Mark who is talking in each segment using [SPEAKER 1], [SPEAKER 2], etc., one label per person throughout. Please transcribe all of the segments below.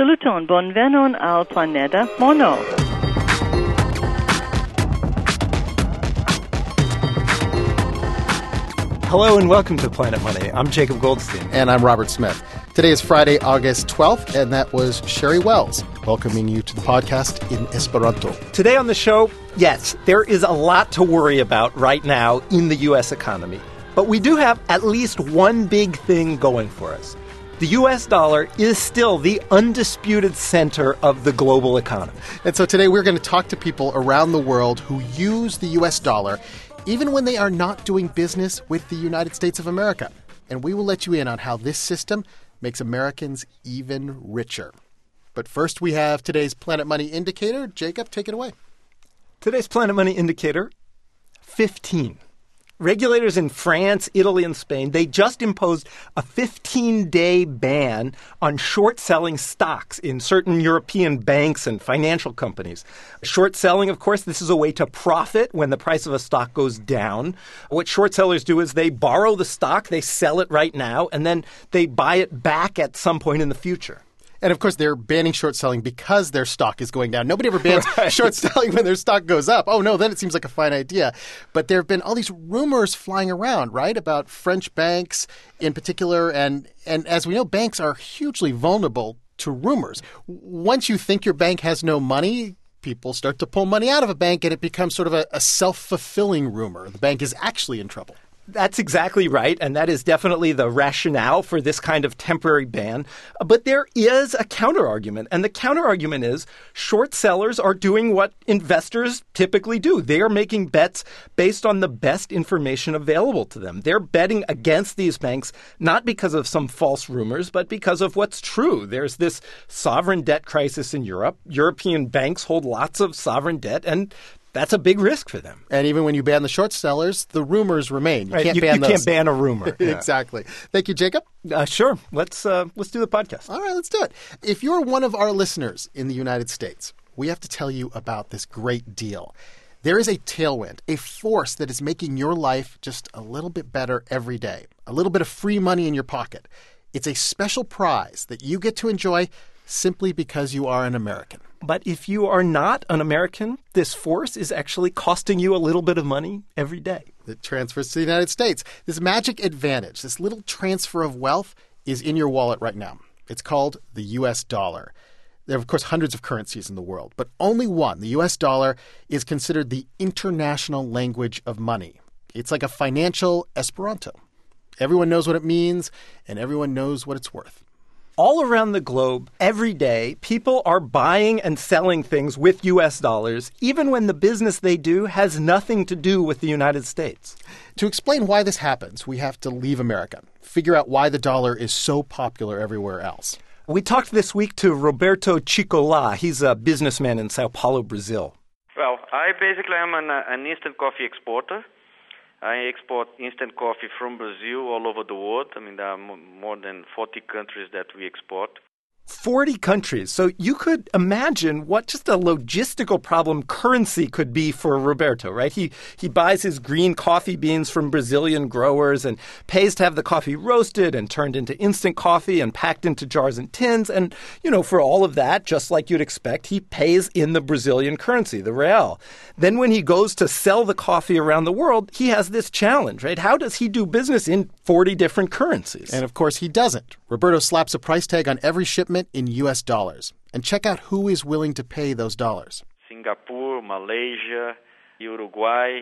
[SPEAKER 1] Saluton, bonvenon al Planeta Mono.
[SPEAKER 2] Hello and welcome to Planet Money. I'm Jacob Goldstein.
[SPEAKER 3] And I'm Robert Smith. Today is Friday, August 12th, and that was Sherry Wells welcoming you to the podcast in Esperanto.
[SPEAKER 2] Today on the show, yes, there is a lot to worry about right now in the U.S. economy. But we do have at least one big thing going for us. The U.S. dollar is still the undisputed center of the global economy.
[SPEAKER 3] And so today we're going to talk to people around the world who use the U.S. dollar even when they are not doing business with the United States of America. And we will let you in on how this system makes Americans even richer. But first, we have today's Planet Money Indicator. Jacob, take it away.
[SPEAKER 2] Today's Planet Money Indicator, 15. Regulators in France, Italy, and Spain, they just imposed a 15-day ban on short-selling stocks in certain European banks and financial companies. Short selling, of course, this is a way to profit when the price of a stock goes down. What short sellers do is they borrow the stock, they sell it right now, and then they buy it back at some point in the future.
[SPEAKER 3] And, of course, they're banning short selling because their stock is going down. Nobody ever bans short selling when their stock goes up. Oh, no, then it seems like a fine idea. But there have been all these rumors flying around, right, about French banks in particular. And as we know, banks are hugely vulnerable to rumors. Once you think your bank has no money, people start to pull money out of a bank, and it becomes sort of a self-fulfilling rumor. The bank is actually in trouble.
[SPEAKER 2] That's exactly right, and that is definitely the rationale for this kind of temporary ban. But there is a counterargument, and the counterargument is short sellers are doing what investors typically do. They are making bets based on the best information available to them. They're betting against these banks not because of some false rumors, but because of what's true. There's this sovereign debt crisis in Europe. European banks hold lots of sovereign debt, and that's a big risk for them.
[SPEAKER 3] And even when you ban the short sellers, the rumors remain. You can't ban those.
[SPEAKER 2] You can't ban a rumor.
[SPEAKER 3] Exactly. Thank you, Jacob.
[SPEAKER 2] Sure. Let's do the podcast.
[SPEAKER 3] All right, let's do it. If you're one of our listeners in the United States, we have to tell you about this great deal. There is a tailwind, a force that is making your life just a little bit better every day, a little bit of free money in your pocket. It's a special prize that you get to enjoy simply because you are an American.
[SPEAKER 2] But if you are not an American, this force is actually costing you a little bit of money every day.
[SPEAKER 3] It transfers to the United States. This magic advantage, this little transfer of wealth is in your wallet right now. It's called the U.S. dollar. There are, of course, hundreds of currencies in the world, but only one, the U.S. dollar, is considered the international language of money. It's like a financial Esperanto. Everyone knows what it means, and everyone knows what it's worth.
[SPEAKER 2] All around the globe, every day, people are buying and selling things with U.S. dollars, even when the business they do has nothing to do with the United States.
[SPEAKER 3] To explain why this happens, we have to leave America, figure out why the dollar is so popular everywhere else.
[SPEAKER 2] We talked this week to Roberto Cicolà. He's a businessman in Sao Paulo, Brazil.
[SPEAKER 4] Well, I basically am an instant coffee exporter. I export instant coffee from Brazil all over the world. I mean, there are more than 40 countries that we export.
[SPEAKER 2] 40 countries. So you could imagine what just a logistical problem currency could be for Roberto, right? He buys his green coffee beans from Brazilian growers and pays to have the coffee roasted and turned into instant coffee and packed into jars and tins. And, for all of that, just like you'd expect, he pays in the Brazilian currency, the real. Then when he goes to sell the coffee around the world, he has this challenge, right? How does he do business in 40 different currencies?
[SPEAKER 3] And of course, he doesn't. Roberto slaps a price tag on every shipment in U.S. dollars. And check out who is willing to pay those dollars.
[SPEAKER 4] Singapore, Malaysia, Uruguay,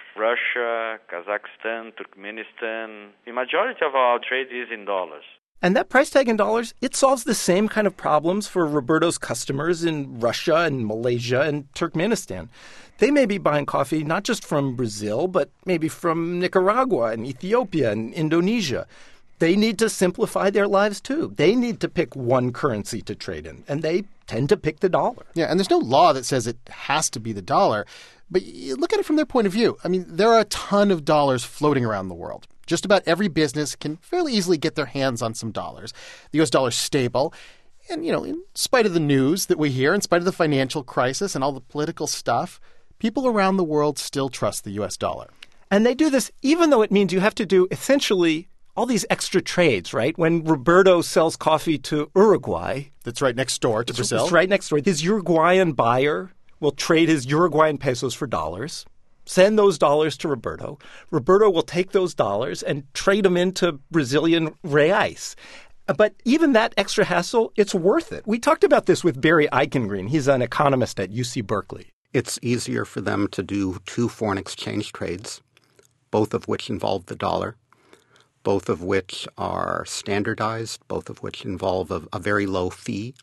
[SPEAKER 4] Russia, Kazakhstan, Turkmenistan. The majority of our trade is in dollars.
[SPEAKER 2] And that price tag in dollars, it solves the same kind of problems for Roberto's customers in Russia and Malaysia and Turkmenistan. They may be buying coffee not just from Brazil, but maybe from Nicaragua and Ethiopia and Indonesia. They need to simplify their lives, too. They need to pick one currency to trade in, and they tend to pick the dollar.
[SPEAKER 3] Yeah, and there's no law that says it has to be the dollar. But you look at it from their point of view. I mean, there are a ton of dollars floating around the world. Just about every business can fairly easily get their hands on some dollars. The U.S. dollar is stable. And, in spite of the news that we hear, in spite of the financial crisis and all the political stuff, people around the world still trust the U.S. dollar.
[SPEAKER 2] And they do this even though it means you have to do essentially all these extra trades, right? When Roberto sells coffee to Uruguay,
[SPEAKER 3] That's right next door to Brazil.
[SPEAKER 2] it's right next door. His Uruguayan buyer will trade his Uruguayan pesos for dollars, send those dollars to Roberto. Roberto will take those dollars and trade them into Brazilian reais. But even that extra hassle, it's worth it. We talked about this with Barry Eichengreen. He's an economist at UC Berkeley.
[SPEAKER 5] It's easier for them to do 2 foreign exchange trades, both of which involve the dollar, both of which are standardized, both of which involve a very low fee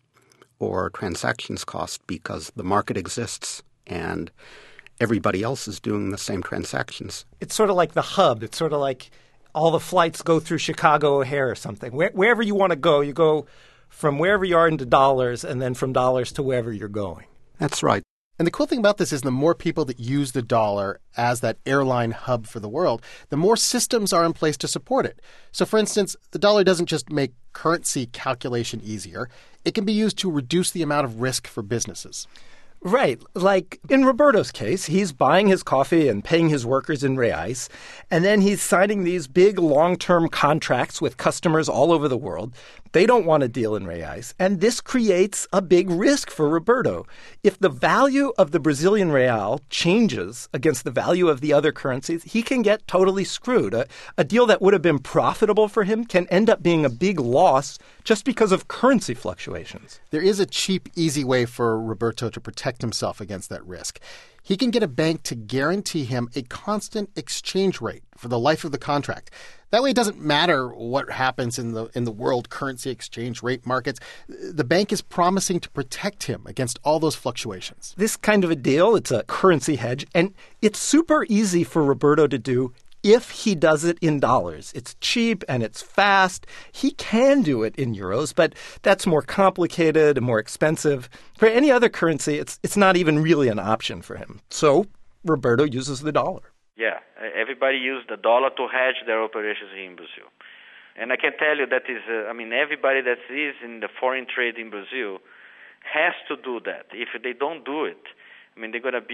[SPEAKER 5] or transactions cost because the market exists and everybody else is doing the same transactions.
[SPEAKER 2] It's sort of like the hub. It's sort of like all the flights go through Chicago O'Hare or something. Wherever you want to go, you go from wherever you are into dollars and then from dollars to wherever you're going.
[SPEAKER 5] That's right.
[SPEAKER 3] And the cool thing about this is the more people that use the dollar as that airline hub for the world, the more systems are in place to support it. So, for instance, the dollar doesn't just make currency calculation easier. It can be used to reduce the amount of risk for businesses.
[SPEAKER 2] Right. Like in Roberto's case, he's buying his coffee and paying his workers in reais, and then he's signing these big long-term contracts with customers all over the world. They don't want to deal in reais, and this creates a big risk for Roberto. If the value of the Brazilian real changes against the value of the other currencies, he can get totally screwed. A deal that would have been profitable for him can end up being a big loss just because of currency fluctuations.
[SPEAKER 3] There is a cheap, easy way for Roberto to protect himself against that risk. He can get a bank to guarantee him a constant exchange rate for the life of the contract. That way it doesn't matter what happens in the world currency exchange rate markets. The bank is promising to protect him against all those fluctuations.
[SPEAKER 2] This kind of a deal, it's a currency hedge, and it's super easy for Roberto to do if he does it in dollars. It's cheap and it's fast. He can do it in euros, but that's more complicated and more expensive. For any other currency, it's not even really an option for him. So Roberto uses the dollar.
[SPEAKER 4] Yeah, everybody uses the dollar to hedge their operations here in Brazil. And I can tell you that is, everybody that is in the foreign trade in Brazil has to do that. If they don't do it, they're going to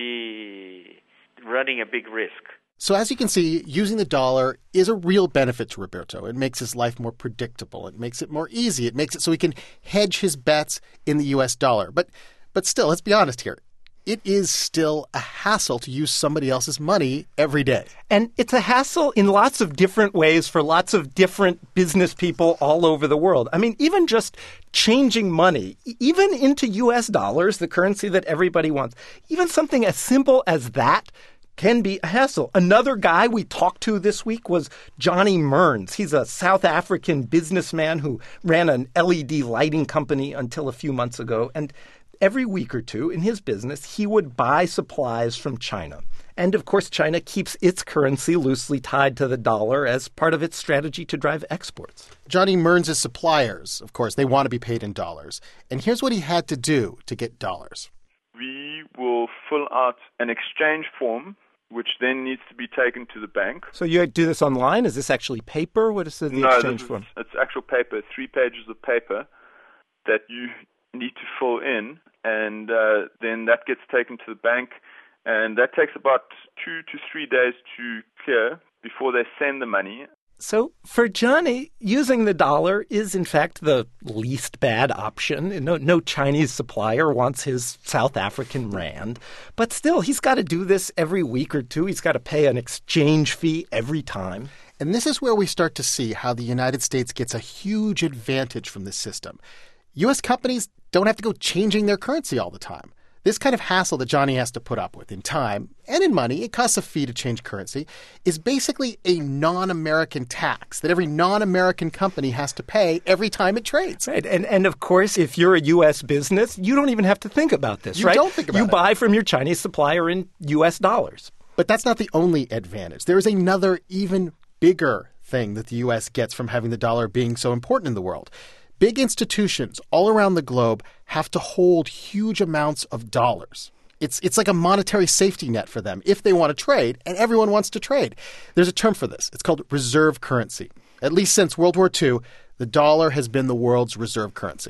[SPEAKER 4] be running a big risk.
[SPEAKER 3] So as you can see, using the dollar is a real benefit to Roberto. It makes his life more predictable. It makes it more easy. It makes it so he can hedge his bets in the U.S. dollar. But still, let's be honest here. It is still a hassle to use somebody else's money every day.
[SPEAKER 2] And it's a hassle in lots of different ways for lots of different business people all over the world. Even just changing money, even into U.S. dollars, the currency that everybody wants, even something as simple as that can be a hassle. Another guy we talked to this week was Johnny Mearns. He's a South African businessman who ran an LED lighting company until a few months ago. And every week or two in his business, he would buy supplies from China. And of course, China keeps its currency loosely tied to the dollar as part of its strategy to drive exports.
[SPEAKER 3] Johnny Mearns' suppliers, of course, they want to be paid in dollars. And here's what he had to do to get dollars.
[SPEAKER 6] We will fill out an exchange form, which then needs to be taken to the bank.
[SPEAKER 2] So you do this online? Is this actually paper? What is the exchange form?
[SPEAKER 6] No, it's actual paper, 3 pages of paper that you need to fill in, and then that gets taken to the bank, and that takes about 2 to 3 days to clear before they send the money.
[SPEAKER 2] So for Johnny, using the dollar is, in fact, the least bad option. No Chinese supplier wants his South African rand. But still, he's got to do this every week or two. He's got to pay an exchange fee every time.
[SPEAKER 3] And this is where we start to see how the United States gets a huge advantage from this system. U.S. companies don't have to go changing their currency all the time. This kind of hassle that Johnny has to put up with in time and in money, it costs a fee to change currency, is basically a non-American tax that every non-American company has to pay every time it trades.
[SPEAKER 2] Right. And of course, if you're a U.S. business, you don't even have to think about this, right?
[SPEAKER 3] You don't think about it.
[SPEAKER 2] You buy from your Chinese supplier in U.S. dollars.
[SPEAKER 3] But that's not the only advantage. There is another even bigger thing that the U.S. gets from having the dollar being so important in the world. Big institutions all around the globe have to hold huge amounts of dollars. It's like a monetary safety net for them if they want to trade, and everyone wants to trade. There's a term for this. It's called reserve currency. At least since World War II, the dollar has been the world's reserve currency.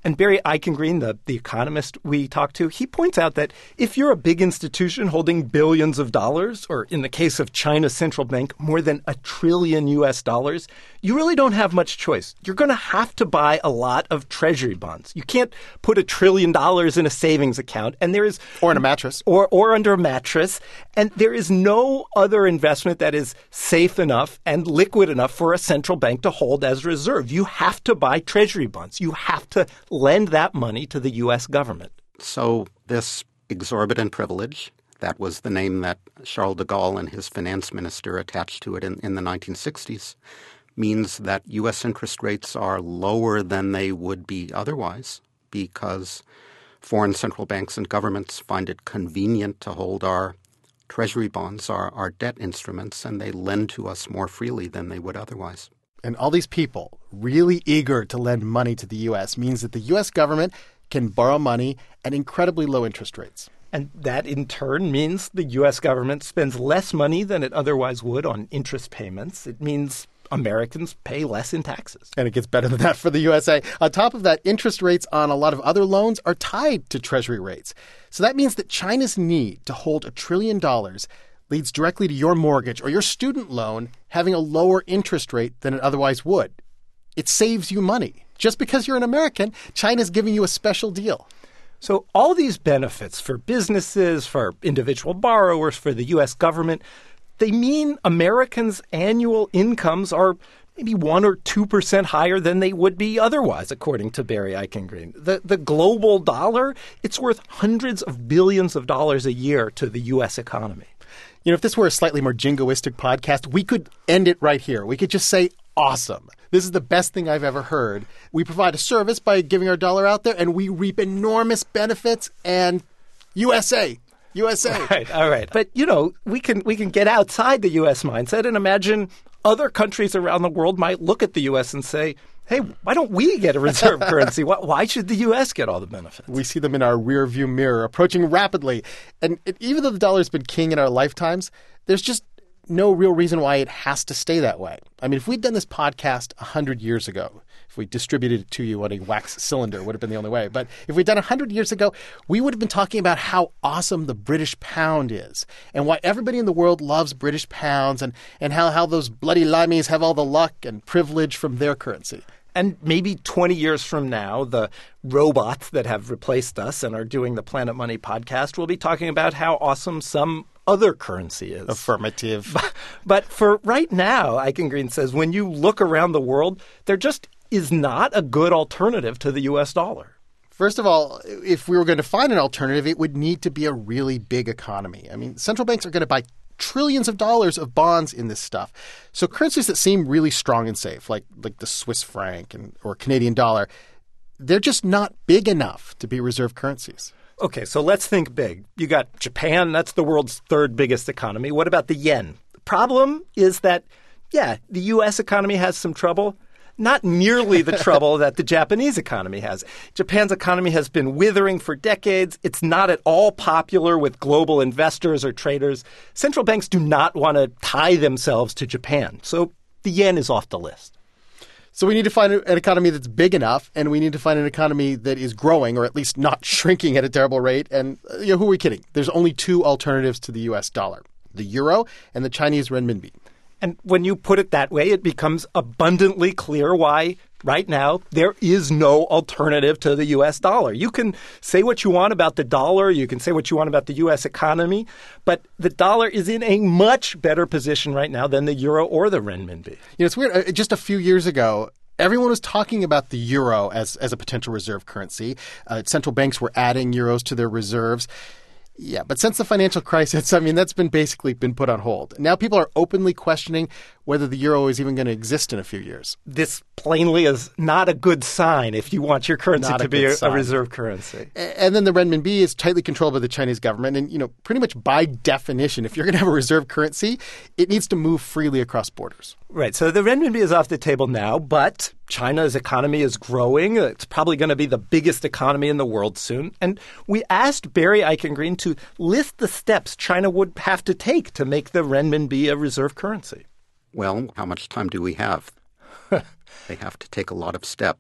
[SPEAKER 2] And Barry Eichengreen, the economist we talked to, he points out that if you're a big institution holding billions of dollars, or in the case of China's central bank, more than $1 trillion, you really don't have much choice. You're going to have to buy a lot of treasury bonds. You can't put $1 trillion in a savings account, and there is
[SPEAKER 3] or in a mattress,
[SPEAKER 2] or under a mattress, and there is no other investment that is safe enough and liquid enough for a central bank to hold as reserve. You have to buy treasury bonds. You have to lend that money to the U.S. government.
[SPEAKER 5] So this exorbitant privilege, that was the name that Charles de Gaulle and his finance minister attached to it in the 1960s, means that U.S. interest rates are lower than they would be otherwise because foreign central banks and governments find it convenient to hold our treasury bonds, our debt instruments, and they lend to us more freely than they would otherwise.
[SPEAKER 3] And all these people really eager to lend money to the U.S. means that the U.S. government can borrow money at incredibly low interest rates.
[SPEAKER 2] And that, in turn, means the U.S. government spends less money than it otherwise would on interest payments. It means Americans pay less in taxes.
[SPEAKER 3] And it gets better than that for the USA. On top of that, interest rates on a lot of other loans are tied to Treasury rates. So that means that China's need to hold $1 trillion leads directly to your mortgage or your student loan having a lower interest rate than it otherwise would. It saves you money. Just because you're an American, China's giving you a special deal.
[SPEAKER 2] So all these benefits for businesses, for individual borrowers, for the U.S. government, they mean Americans' annual incomes are maybe 1 or 2% higher than they would be otherwise, according to Barry Eichengreen. The global dollar, it's worth hundreds of billions of dollars a year to the U.S. economy.
[SPEAKER 3] You know, if this were a slightly more jingoistic podcast, we could end it right here. We could just say, awesome. This is the best thing I've ever heard. We provide a service by giving our dollar out there, and we reap enormous benefits, and USA.
[SPEAKER 2] Right, all right. But, you know, we can get outside the U.S. mindset and imagine other countries around the world might look at the U.S. and say, hey, why don't we get a reserve currency? Why should the U.S. get all the benefits?
[SPEAKER 3] We see them in our rearview mirror, approaching rapidly. And even though the dollar's been king in our lifetimes, there's just no real reason why it has to stay that way. I mean, if we'd done this podcast 100 years ago, if we distributed it to you on a wax cylinder, would have been the only way. But if we'd done 100 years ago, we would have been talking about how awesome the British pound is and why everybody in the world loves British pounds and how those bloody limeys have all the luck and privilege from their currency.
[SPEAKER 2] And maybe 20 years from now, the robots that have replaced us and are doing the Planet Money podcast will be talking about how awesome some other currency is.
[SPEAKER 3] Affirmative.
[SPEAKER 2] But for right now, Eichengreen says, when you look around the world, there just is not a good alternative to the U.S. dollar.
[SPEAKER 3] First of all, if we were going to find an alternative, it would need to be a really big economy. I mean, central banks are going to buy trillions of dollars of bonds in this stuff. So currencies that seem really strong and safe, like the Swiss franc or Canadian dollar, they're just not big enough to be reserve currencies.
[SPEAKER 2] Okay, so let's think big. You got Japan, that's the world's third biggest economy. What about the yen? The problem is that, the U.S. economy has some trouble. Not nearly the trouble that the Japanese economy has. Japan's economy has been withering for decades. It's not at all popular with global investors or traders. Central banks do not want to tie themselves to Japan. So the yen is off the list.
[SPEAKER 3] So we need to find an economy that's big enough, and we need to find an economy that is growing, or at least not shrinking at a terrible rate. And who are we kidding? There's only two alternatives to the U.S. dollar, the euro and the Chinese renminbi.
[SPEAKER 2] And when you put it that way, it becomes abundantly clear why right now there is no alternative to the U.S. dollar. You can say what you want about the dollar. You can say what you want about the U.S. economy. But the dollar is in a much better position right now than the euro or the renminbi.
[SPEAKER 3] You know, it's weird. Just a few years ago, everyone was talking about the euro as a potential reserve currency. Central banks were adding euros to their reserves. Yeah, but since the financial crisis, I mean, that's basically been put on hold. Now people are openly questioning whether the euro is even going to exist in a few years.
[SPEAKER 2] This plainly is not a good sign if you want your currency to be a reserve currency.
[SPEAKER 3] And then the renminbi is tightly controlled by the Chinese government. And, pretty much by definition, if you're going to have a reserve currency, it needs to move freely across borders.
[SPEAKER 2] Right. So the renminbi is off the table now, but China's economy is growing. It's probably going to be the biggest economy in the world soon. And we asked Barry Eichengreen to list the steps China would have to take to make the renminbi a reserve currency.
[SPEAKER 5] Well, how much time do we have? They have to take a lot of steps.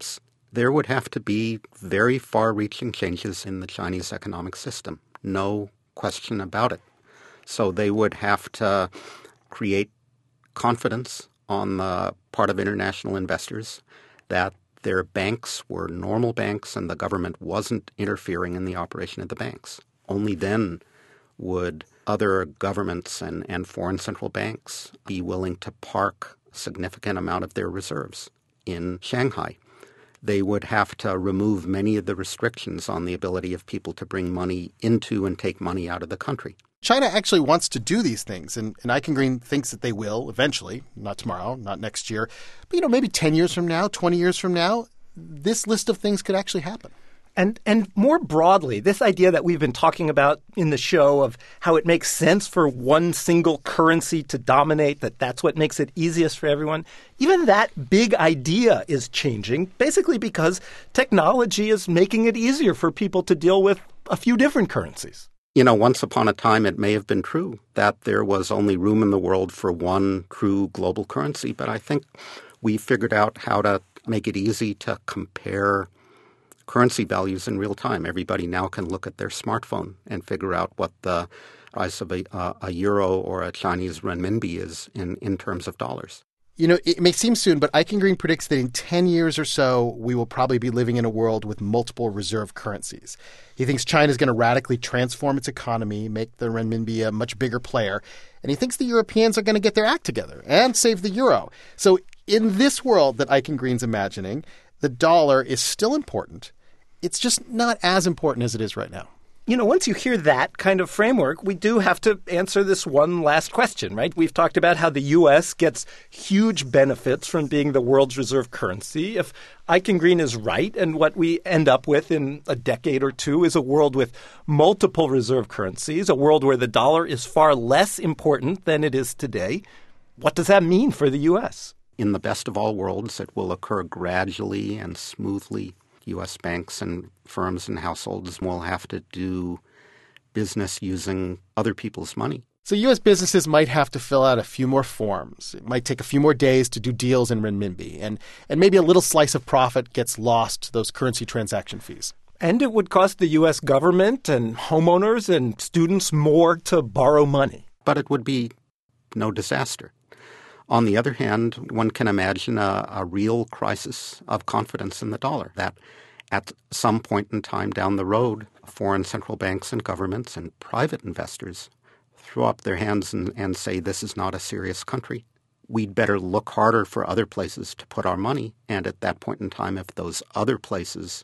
[SPEAKER 5] There would have to be very far-reaching changes in the Chinese economic system. No question about it. So they would have to create confidence on the part of international investors that their banks were normal banks and the government wasn't interfering in the operation of the banks. Only then would other governments and foreign central banks be willing to park a significant amount of their reserves in Shanghai. They would have to remove many of the restrictions on the ability of people to bring money into and take money out of the country.
[SPEAKER 3] China actually wants to do these things, and Eichengreen thinks that they will eventually, not tomorrow, not next year, but maybe 10 years from now, 20 years from now, this list of things could actually happen.
[SPEAKER 2] And more broadly, this idea that we've been talking about in the show of how it makes sense for one single currency to dominate, that's what makes it easiest for everyone, even that big idea is changing, basically because technology is making it easier for people to deal with a few different currencies.
[SPEAKER 5] Once upon a time, it may have been true that there was only room in the world for one true global currency, but I think we figured out how to make it easy to compare currency values in real time. Everybody now can look at their smartphone and figure out what the price of a euro or a Chinese renminbi is in terms of dollars.
[SPEAKER 3] It may seem soon, but Eichengreen predicts that in 10 years or so, we will probably be living in a world with multiple reserve currencies. He thinks China is going to radically transform its economy, make the renminbi a much bigger player, and he thinks the Europeans are going to get their act together and save the euro. So in this world that Eichengreen's imagining, the dollar is still important. It's just not as important as it is right now.
[SPEAKER 2] Once you hear that kind of framework, we do have to answer this one last question, right? We've talked about how the U.S. gets huge benefits from being the world's reserve currency. If Eichengreen is right, and what we end up with in a decade or two is a world with multiple reserve currencies, a world where the dollar is far less important than it is today, what does that mean for the U.S.?
[SPEAKER 5] In the best of all worlds, it will occur gradually and smoothly. U.S. banks and firms and households will have to do business using other people's money.
[SPEAKER 3] So U.S. businesses might have to fill out a few more forms. It might take a few more days to do deals in renminbi. And maybe a little slice of profit gets lost to those currency transaction fees.
[SPEAKER 2] And it would cost the U.S. government and homeowners and students more to borrow money.
[SPEAKER 5] But it would be no disaster. On the other hand, one can imagine a real crisis of confidence in the dollar, that at some point in time down the road, foreign central banks and governments and private investors throw up their hands and say, this is not a serious country. We'd better look harder for other places to put our money. And at that point in time, if those other places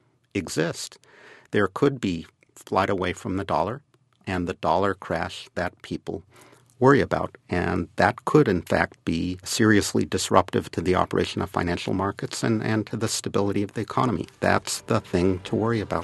[SPEAKER 5] exist, there could be flight away from the dollar and the dollar crash that people worry about. And that could, in fact, be seriously disruptive to the operation of financial markets and to the stability of the economy. That's the thing to worry about.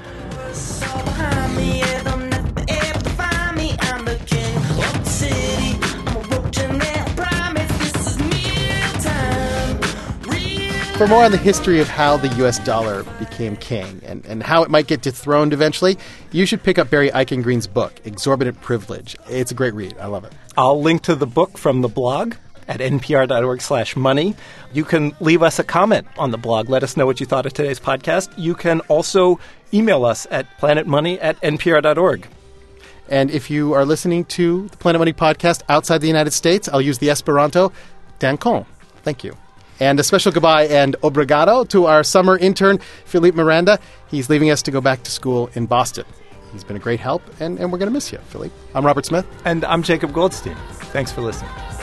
[SPEAKER 3] For more on the history of how the U.S. dollar became king and how it might get dethroned eventually, you should pick up Barry Eichengreen's book, Exorbitant Privilege. It's a great read. I love it.
[SPEAKER 2] I'll link to the book from the blog at npr.org/money. You can leave us a comment on the blog. Let us know what you thought of today's podcast. You can also email us at planetmoney@npr.org.
[SPEAKER 3] And if you are listening to the Planet Money podcast outside the United States, I'll use the Esperanto, dankon. Thank you. And a special goodbye and obrigado to our summer intern, Philippe Miranda. He's leaving us to go back to school in Boston. He's been a great help, and we're going to miss you, Philippe. I'm Robert Smith.
[SPEAKER 2] And I'm Jacob Goldstein. Thanks for listening.